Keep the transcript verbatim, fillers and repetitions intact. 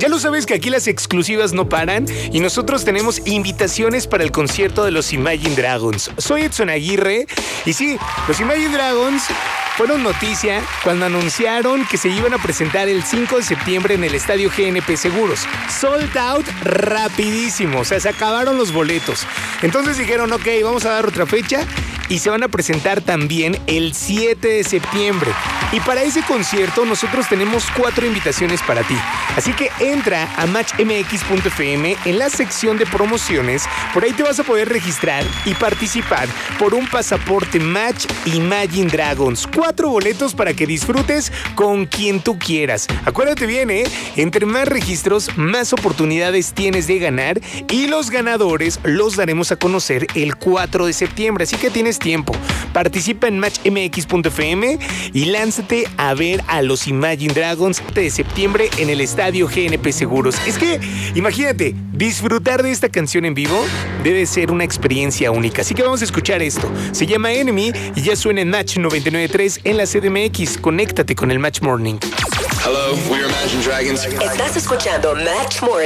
Ya lo sabes que aquí las exclusivas no paran y nosotros tenemos invitaciones para el concierto de los Imagine Dragons. Soy Edson Aguirre y sí, los Imagine Dragons fueron noticia cuando anunciaron que se iban a presentar el cinco de septiembre en el estadio G N P Seguros. Sold out rapidísimo, o sea, se acabaron los boletos. Entonces dijeron, ok, vamos a dar otra fecha y se van a presentar también el siete de septiembre. Y para ese concierto nosotros tenemos cuatro invitaciones para ti. Así que entra a match m x punto f m en la sección de promociones. Por ahí te vas a poder registrar y participar por un pasaporte Match Imagine Dragons. Cuatro boletos para que disfrutes con quien tú quieras. Acuérdate bien, ¿eh? Entre más registros, más oportunidades tienes de ganar. Y los ganadores los daremos a conocer el cuatro de septiembre. Así que tienes tiempo. Participa en match m x punto f m y lánzate a ver a los Imagine Dragons de septiembre en el estadio G N P Seguros. Es que, imagínate, disfrutar de esta canción en vivo debe ser una experiencia única. Así que vamos a escuchar esto. Se llama Enemy y ya suena en Match noventa y nueve punto tres en la C D M X. Conéctate con el Match Morning. Hello, we're Imagine Dragons. Estás escuchando Match Morning.